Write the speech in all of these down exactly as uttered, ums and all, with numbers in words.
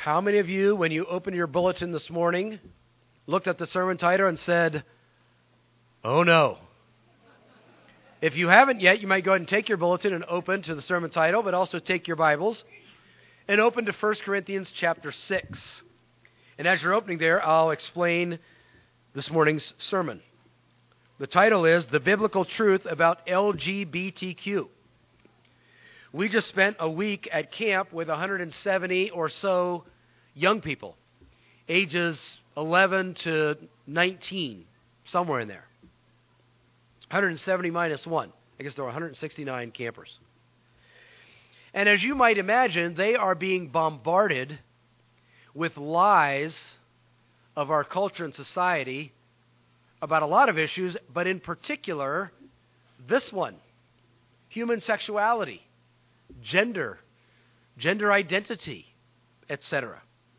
How many of you, when you opened your bulletin this morning, looked at the sermon title and said, "Oh no"? If you haven't yet, you might go ahead and take your bulletin and open to the sermon title, but also take your Bibles and open to First Corinthians chapter six. And as you're opening there, I'll explain this morning's sermon. The title is The Biblical Truth About L G B T Q. We just spent a week at camp with one hundred seventy or so young people, ages eleven to nineteen, somewhere in there. one hundred seventy minus one. I guess there were one hundred sixty-nine campers. And as you might imagine, they are being bombarded with lies of our culture and society about a lot of issues, but in particular, this one, human sexuality, gender, gender identity, et cetera.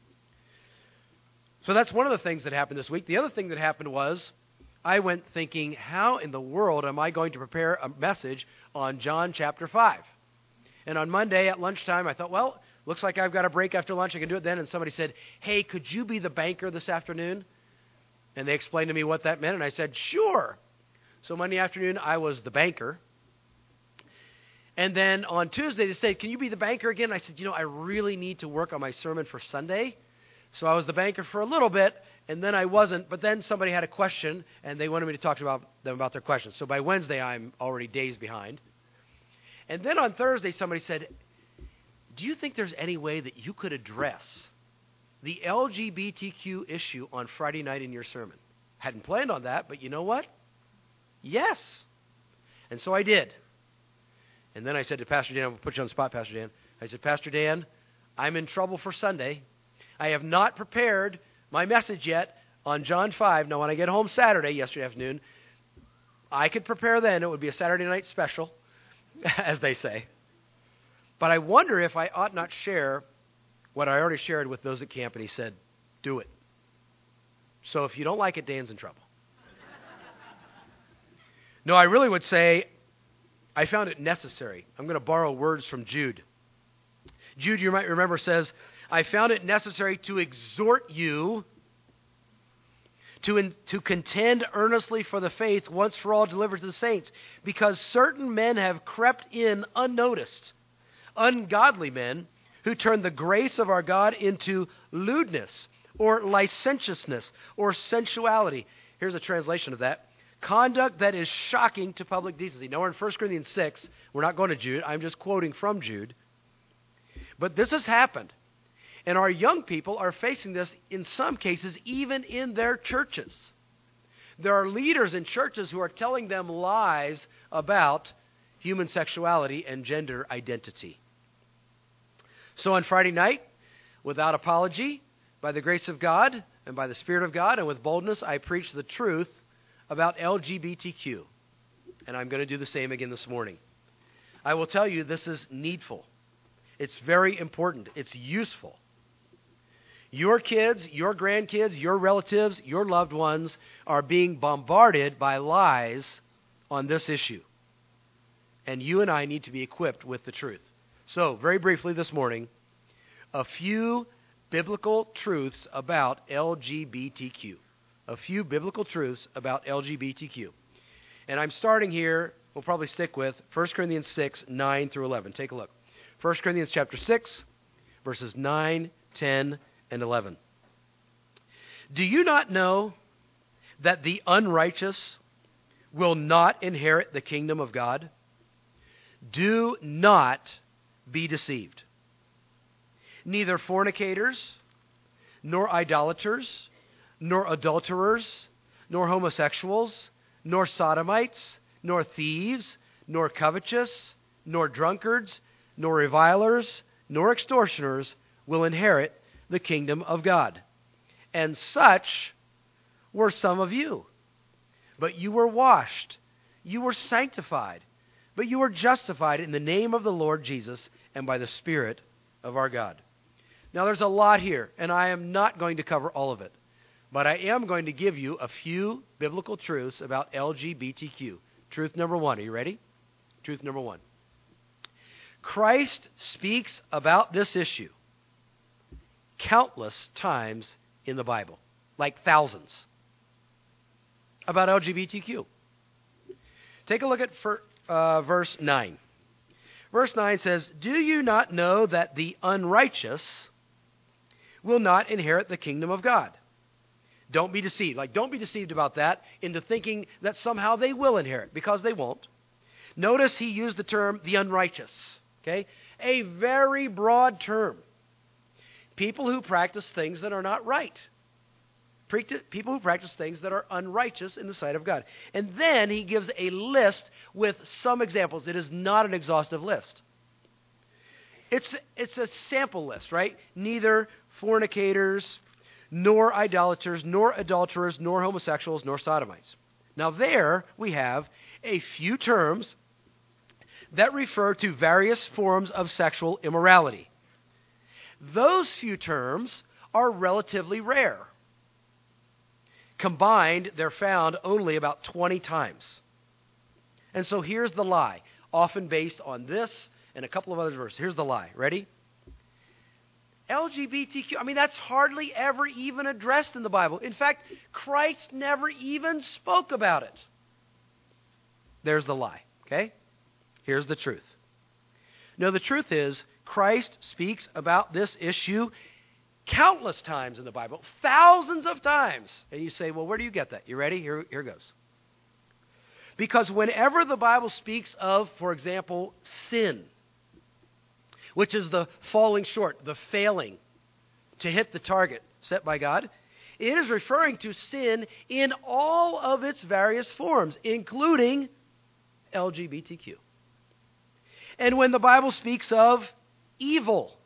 So that's one of the things that happened this week. The other thing that happened was I went thinking, how in the world am I going to prepare a message on John chapter five? And on Monday at lunchtime, I thought, well, looks like I've got a break after lunch. I can do it then. And somebody said, hey, could you be the banker this afternoon? And they explained to me what that meant. And I said, sure. So Monday afternoon, I was the banker. And then on Tuesday, they said, can you be the banker again? I said, you know, I really need to work on my sermon for Sunday. So I was the banker for a little bit, and then I wasn't. But then somebody had a question, and they wanted me to talk about them about their questions. So by Wednesday, I'm already days behind. And then on Thursday, somebody said, do you think there's any way that you could address the L G B T Q issue on Friday night in your sermon? Hadn't planned on that, but you know what? Yes. And so I did. And then I said to Pastor Dan, I'm going to put you on the spot, Pastor Dan. I said, Pastor Dan, I'm in trouble for Sunday. I have not prepared my message yet on John five. Now, when I get home Saturday, yesterday afternoon, I could prepare then. It would be a Saturday night special, as they say. But I wonder if I ought not share what I already shared with those at camp. And he said, do it. So if you don't like it, Dan's in trouble. No, I really would say I found it necessary. I'm going to borrow words from Jude. Jude, you might remember, says, I found it necessary to exhort you to, in, to contend earnestly for the faith once for all delivered to the saints, because certain men have crept in unnoticed, ungodly men who turn the grace of our God into lewdness or licentiousness or sensuality. Here's a translation of that. Conduct that is shocking to public decency. Now we're in First Corinthians six. We're not going to Jude. I'm just quoting from Jude. But this has happened. And our young people are facing this in some cases even in their churches. There are leaders in churches who are telling them lies about human sexuality and gender identity. So on Friday night, without apology, by the grace of God and by the Spirit of God and with boldness, I preached the truth about L G B T Q. And I'm going to do the same again this morning. I will tell you this is needful. It's very important. It's useful. Your kids, your grandkids, your relatives, your loved ones are being bombarded by lies on this issue. And you and I need to be equipped with the truth. So, very briefly this morning, a few biblical truths about L G B T Q. A few biblical truths about L G B T Q. And I'm starting here, we'll probably stick with First Corinthians six, nine through eleven. Take a look. First Corinthians chapter six, verses nine, ten, and eleven. Do you not know that the unrighteous will not inherit the kingdom of God? Do not be deceived. Neither fornicators, nor idolaters, nor adulterers, nor homosexuals, nor sodomites, nor thieves, nor covetous, nor drunkards, nor revilers, nor extortioners will inherit the kingdom of God. And such were some of you. But you were washed, you were sanctified, but you were justified in the name of the Lord Jesus and by the Spirit of our God. Now there's a lot here, and I am not going to cover all of it. But I am going to give you a few biblical truths about L G B T Q. Truth number one. Are you ready? Truth number one. Christ speaks about this issue countless times in the Bible, like thousands, about L G B T Q. Take a look at for, uh, verse nine. Verse nine says, "Do you not know that the unrighteous will not inherit the kingdom of God?" Don't be deceived. Like, don't be deceived about that into thinking that somehow they will inherit, because they won't. Notice he used the term the unrighteous, okay? A very broad term. People who practice things that are not right. People who practice things that are unrighteous in the sight of God. And then he gives a list with some examples. It is not an exhaustive list. It's, it's a sample list, right? Neither fornicators, nor idolaters, nor adulterers, nor homosexuals, nor sodomites. Now there we have a few terms that refer to various forms of sexual immorality. Those few terms are relatively rare. Combined, they're found only about twenty times. And so here's the lie, often based on this and a couple of other verses. Here's the lie. Ready? L G B T Q, I mean, that's hardly ever even addressed in the Bible. In fact, Christ never even spoke about it. There's the lie, okay? Here's the truth. No, the truth is, Christ speaks about this issue countless times in the Bible, thousands of times. And you say, well, where do you get that? You ready? Here, here goes. Because whenever the Bible speaks of, for example, sin, which is the falling short, the failing to hit the target set by God, it is referring to sin in all of its various forms, including L G B T Q. And when the Bible speaks of evil,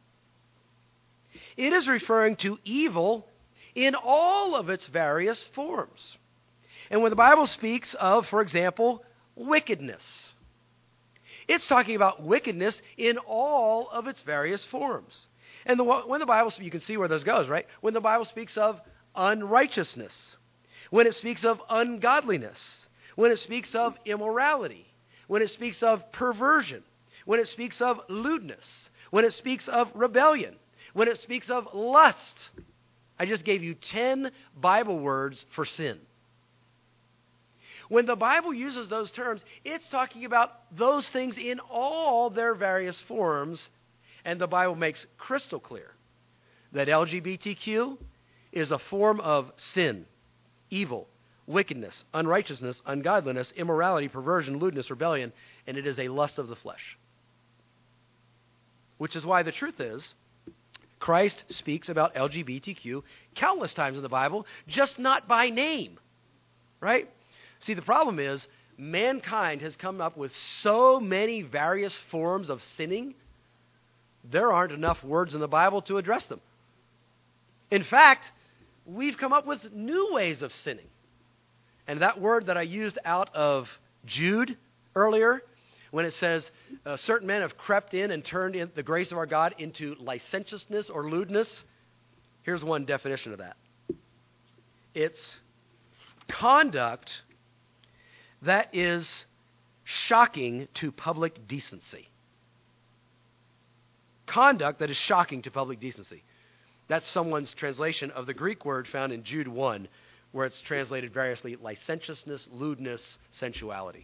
it is referring to evil in all of its various forms. And when the Bible speaks of, for example, wickedness, it's talking about wickedness in all of its various forms. And the, when the Bible, you can see where this goes, right? When the Bible speaks of unrighteousness, when it speaks of ungodliness, when it speaks of immorality, when it speaks of perversion, when it speaks of lewdness, when it speaks of rebellion, when it speaks of lust. I just gave you ten Bible words for sin. When the Bible uses those terms, it's talking about those things in all their various forms, and the Bible makes crystal clear that L G B T Q is a form of sin, evil, wickedness, unrighteousness, ungodliness, immorality, perversion, lewdness, rebellion, and it is a lust of the flesh. Which is why the truth is, Christ speaks about L G B T Q countless times in the Bible, just not by name, right? See, the problem is, mankind has come up with so many various forms of sinning, there aren't enough words in the Bible to address them. In fact, we've come up with new ways of sinning. And that word that I used out of Jude earlier, when it says, uh, certain men have crept in and turned in the grace of our God into licentiousness or lewdness, here's one definition of that. It's conduct that is shocking to public decency. Conduct that is shocking to public decency. That's someone's translation of the Greek word found in Jude one, where it's translated variously licentiousness, lewdness, sensuality.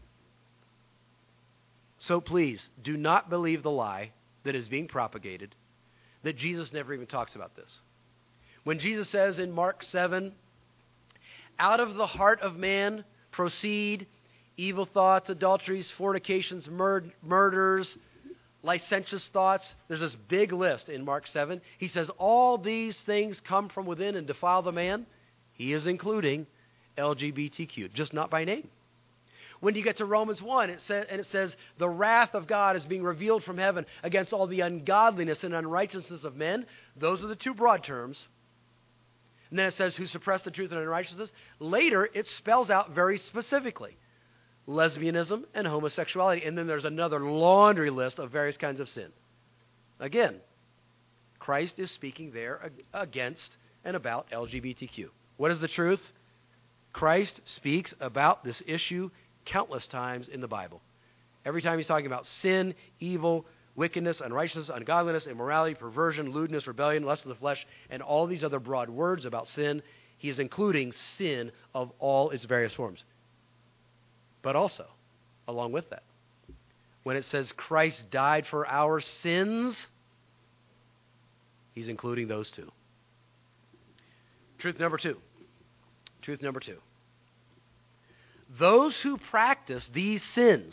So please, do not believe the lie that is being propagated that Jesus never even talks about this. When Jesus says in Mark seven, out of the heart of man proceed evil thoughts, adulteries, fornications, mur- murders, licentious thoughts. There's this big list in Mark seven. He says all these things come from within and defile the man. He is including L G B T Q, just not by name. When you get to Romans one, it says, and it says, the wrath of God is being revealed from heaven against all the ungodliness and unrighteousness of men. Those are the two broad terms. And then it says, who suppress the truth and unrighteousness. Later, it spells out very specifically lesbianism and homosexuality. And then there's another laundry list of various kinds of sin. Again, Christ is speaking there against and about L G B T Q. What is the truth? Christ speaks about this issue countless times in the Bible. Every time he's talking about sin, evil, wickedness, unrighteousness, ungodliness, immorality, perversion, lewdness, rebellion, lust of the flesh, and all these other broad words about sin. He is including sin of all its various forms. But also, along with that, when it says Christ died for our sins, he's including those too. Truth number two. Truth number two. Those who practice these sins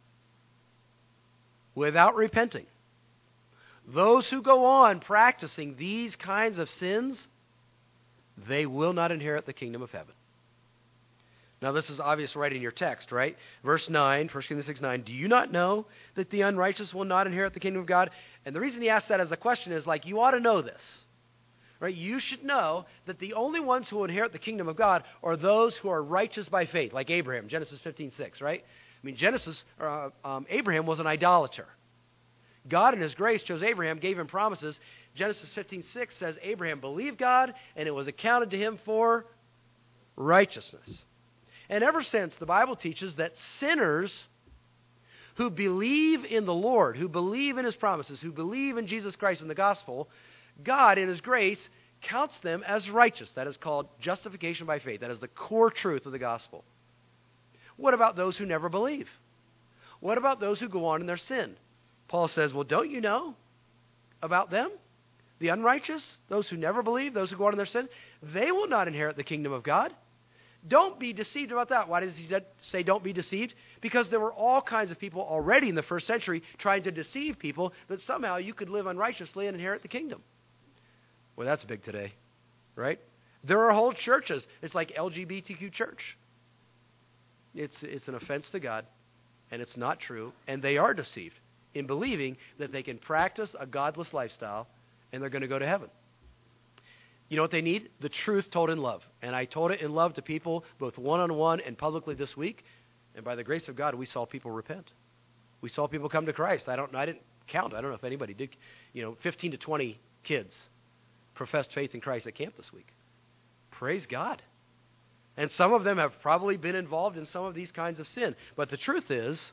without repenting, those who go on practicing these kinds of sins, they will not inherit the kingdom of heaven. Now, this is obvious right in your text, right? Verse nine, First Corinthians six nine, do you not know that the unrighteous will not inherit the kingdom of God? And the reason he asks that as a question is like, you ought to know this. Right? You should know that the only ones who will inherit the kingdom of God are those who are righteous by faith, like Abraham, Genesis fifteen six, right? I mean, Genesis, uh, um, Abraham was an idolater. God in his grace chose Abraham, gave him promises. Genesis fifteen six says Abraham believed God, and it was accounted to him for righteousness. And ever since, the Bible teaches that sinners who believe in the Lord, who believe in his promises, who believe in Jesus Christ and the gospel, God, in his grace, counts them as righteous. That is called justification by faith. That is the core truth of the gospel. What about those who never believe? What about those who go on in their sin? Paul says, well, don't you know about them? The unrighteous, those who never believe, those who go on in their sin, they will not inherit the kingdom of God. Don't be deceived about that. Why does he say don't be deceived? Because there were all kinds of people already in the first century trying to deceive people that somehow you could live unrighteously and inherit the kingdom. Well, that's big today, right? There are whole churches. It's like L G B T Q church. It's, it's an offense to God, and it's not true, and they are deceived in believing that they can practice a godless lifestyle and they're going to go to heaven. You know what they need? The truth told in love. And I told it in love to people both one-on-one and publicly this week, and by the grace of God, we saw people repent. We saw people come to Christ. I don't I didn't count. I don't know if anybody did. You know, fifteen to twenty kids professed faith in Christ at camp this week. Praise God. And some of them have probably been involved in some of these kinds of sin. But the truth is,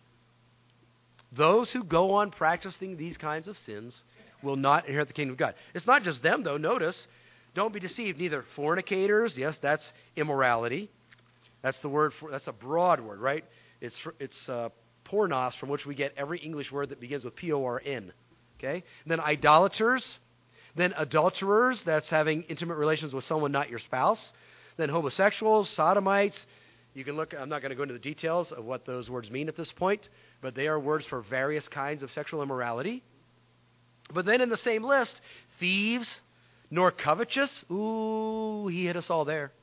those who go on practicing these kinds of sins will not inherit the kingdom of God. It's not just them, though. Notice, don't be deceived. Neither fornicators, yes, that's immorality. That's the word for, that's a broad word, right? It's it's uh, pornos, from which we get every English word that begins with P O R N. Okay? And then idolaters. Then adulterers, that's having intimate relations with someone not your spouse. Then homosexuals, sodomites. You can look, I'm not going to go into the details of what those words mean at this point, but they are words for various kinds of sexual immorality. But then in the same list, thieves, nor covetous. Ooh, he hit us all there.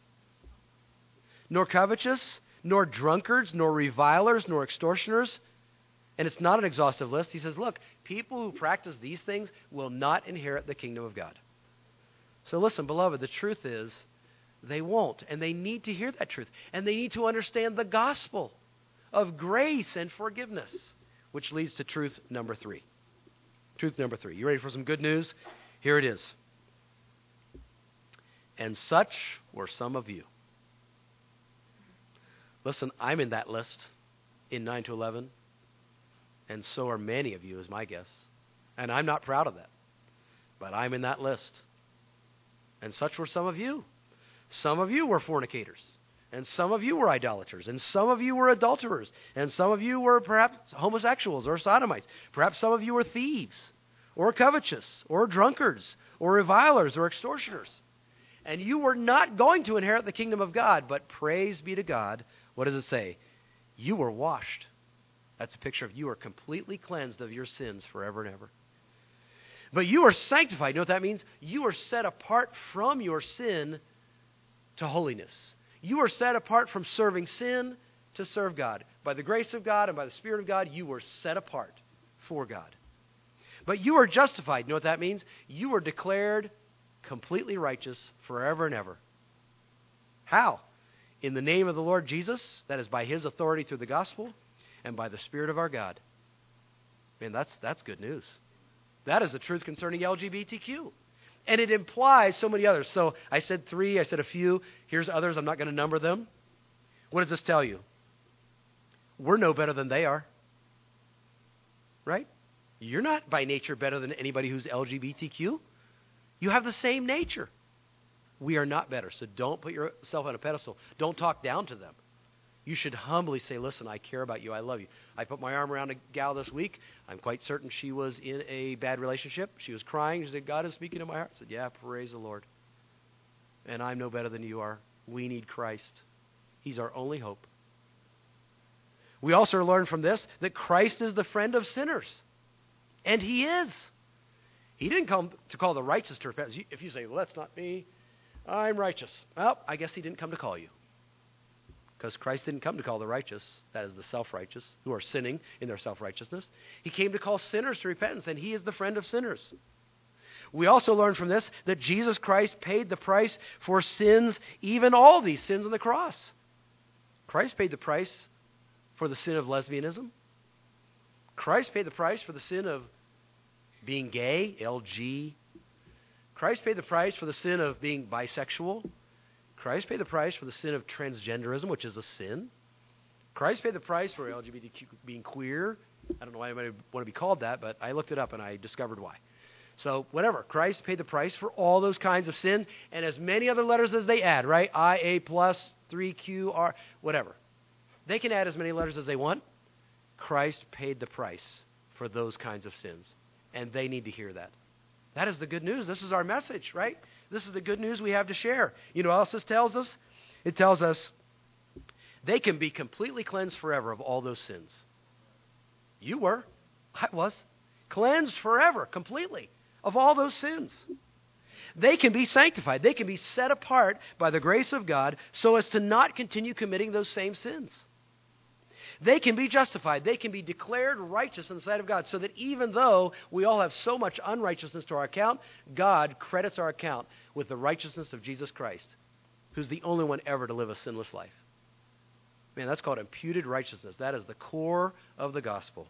Nor covetous, nor drunkards, nor revilers, nor extortioners. And it's not an exhaustive list. He says, look, people who practice these things will not inherit the kingdom of God. So listen, beloved, the truth is they won't. And they need to hear that truth. And they need to understand the gospel of grace and forgiveness, which leads to truth number three. Truth number three. You ready for some good news? Here it is. And such were some of you. Listen, I'm in that list in nine to eleven. And so are many of you, is my guess. And I'm not proud of that. But I'm in that list. And such were some of you. Some of you were fornicators. And some of you were idolaters. And some of you were adulterers. And some of you were perhaps homosexuals or sodomites. Perhaps some of you were thieves or covetous or drunkards or revilers or extortioners. And you were not going to inherit the kingdom of God. But praise be to God. What does it say? You were washed. That's a picture of you are completely cleansed of your sins forever and ever. But you are sanctified. You know what that means? You are set apart from your sin to holiness. You are set apart from serving sin to serve God. By the grace of God and by the Spirit of God, you were set apart for God. But you are justified. You know what that means? You are declared completely righteous forever and ever. How? In the name of the Lord Jesus, that is by His authority through the gospel, and by the Spirit of our God. Man, that's that's good news. That is the truth concerning L G B T Q. And it implies so many others. So I said three, I said a few. Here's others, I'm not going to number them. What does this tell you? We're no better than they are. Right? You're not by nature better than anybody who's L G B T Q. You have the same nature. We are not better, so don't put yourself on a pedestal. Don't talk down to them. You should humbly say, listen, I care about you. I love you. I put my arm around a gal this week. I'm quite certain she was in a bad relationship. She was crying. She said, God is speaking to my heart. I said, yeah, praise the Lord. And I'm no better than you are. We need Christ. He's our only hope. We also learn from this that Christ is the friend of sinners. And he is. He didn't come to call the righteous to repentance. If you say, well, that's not me, I'm righteous. Well, I guess he didn't come to call you. Because Christ didn't come to call the righteous, that is the self-righteous, who are sinning in their self-righteousness. He came to call sinners to repentance, and he is the friend of sinners. We also learn from this that Jesus Christ paid the price for sins, even all these sins on the cross. Christ paid the price for the sin of lesbianism. Christ paid the price for the sin of being gay, L G. Christ paid the price for the sin of being bisexual. Christ paid the price for the sin of transgenderism, which is a sin. Christ paid the price for L G B T Q being queer. I don't know why anybody would want to be called that, but I looked it up and I discovered why. So whatever, Christ paid the price for all those kinds of sin and as many other letters as they add, right? I, A plus, three Q, R, whatever. They can add as many letters as they want. Christ paid the price for those kinds of sins, and they need to hear that. That is the good news. This is our message, right? This is the good news we have to share. You know what else this tells us? It tells us they can be completely cleansed forever of all those sins. You were. I was. Cleansed forever, completely, of all those sins. They can be sanctified. They can be set apart by the grace of God so as to not continue committing those same sins. They can be justified. They can be declared righteous in the sight of God so that even though we all have so much unrighteousness to our account, God credits our account with the righteousness of Jesus Christ, who's the only one ever to live a sinless life. Man, that's called imputed righteousness. That is the core of the gospel.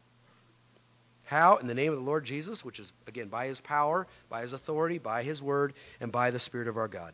How? In the name of the Lord Jesus, which is, again, by his power, by his authority, by his word, and by the Spirit of our God.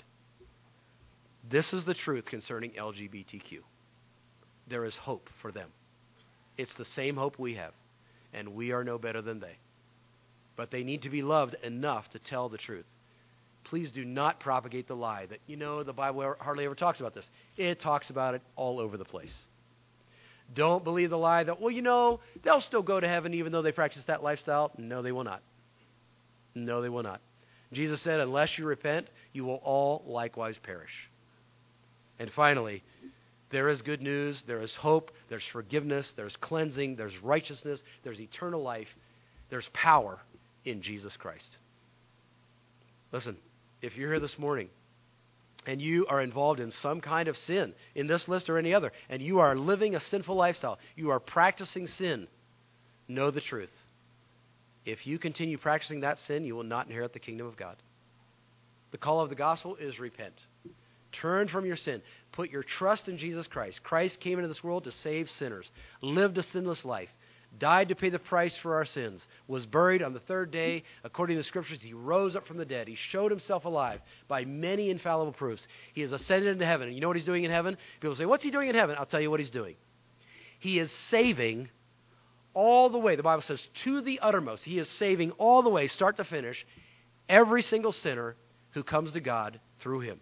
This is the truth concerning L G B T Q. There is hope for them. It's the same hope we have, and we are no better than they. But they need to be loved enough to tell the truth. Please do not propagate the lie that, you know, the Bible hardly ever talks about this. It talks about it all over the place. Don't believe the lie that, well, you know, they'll still go to heaven even though they practice that lifestyle. No, they will not. No, they will not. Jesus said, unless you repent, you will all likewise perish. And finally, there is good news, there is hope, there's forgiveness, there's cleansing, there's righteousness, there's eternal life, there's power in Jesus Christ. Listen, if you're here this morning and you are involved in some kind of sin, in this list or any other, and you are living a sinful lifestyle, you are practicing sin, know the truth. If you continue practicing that sin, you will not inherit the kingdom of God. The call of the gospel is repent. Turn from your sin. Put your trust in Jesus Christ. Christ came into this world to save sinners, lived a sinless life, died to pay the price for our sins, was buried on the third day. According to the Scriptures, he rose up from the dead. He showed himself alive by many infallible proofs. He has ascended into heaven. And you know what he's doing in heaven? People say, what's he doing in heaven? I'll tell you what he's doing. He is saving all the way. The Bible says to the uttermost. He is saving all the way, start to finish, every single sinner who comes to God through him.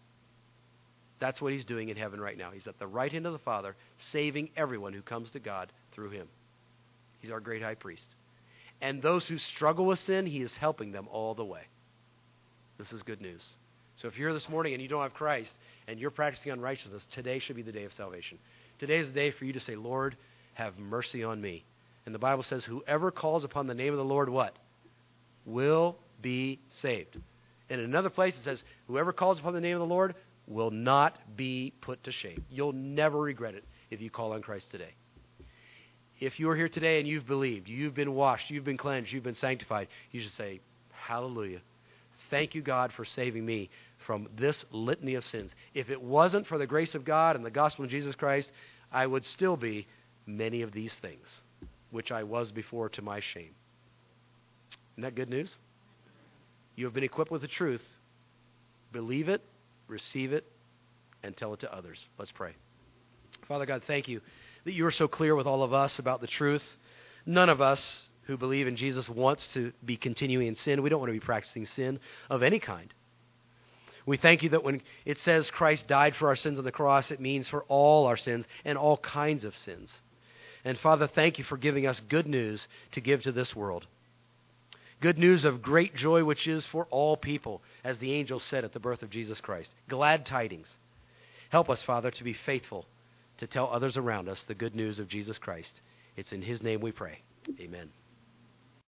That's what he's doing in heaven right now. He's at the right hand of the Father, saving everyone who comes to God through him. He's our great high priest. And those who struggle with sin, he is helping them all the way. This is good news. So if you're here this morning and you don't have Christ and you're practicing unrighteousness, today should be the day of salvation. Today is the day for you to say, Lord, have mercy on me. And the Bible says, whoever calls upon the name of the Lord, what? Will be saved. And in another place it says, whoever calls upon the name of the Lord will not be put to shame. You'll never regret it if you call on Christ today. If you are here today and you've believed, you've been washed, you've been cleansed, you've been sanctified, you should say, hallelujah. Thank you, God, for saving me from this litany of sins. If it wasn't for the grace of God and the gospel of Jesus Christ, I would still be many of these things, which I was before to my shame. Isn't that good news? You have been equipped with the truth. Believe it, receive it, and tell it to others. Let's pray. Father God, thank you that you are so clear with all of us about the truth. None of us who who believe in Jesus wants to be continuing in sin. We don't want to be practicing sin of any kind. We thank you that when it says Christ died for our sins on the cross, it means for all our sins and all kinds of sins. And Father, thank you for giving us good news to give to this world. Good news of great joy, which is for all people, as the angel said at the birth of Jesus Christ. Glad tidings. Help us, Father, to be faithful to tell others around us the good news of Jesus Christ. It's in his name we pray. Amen.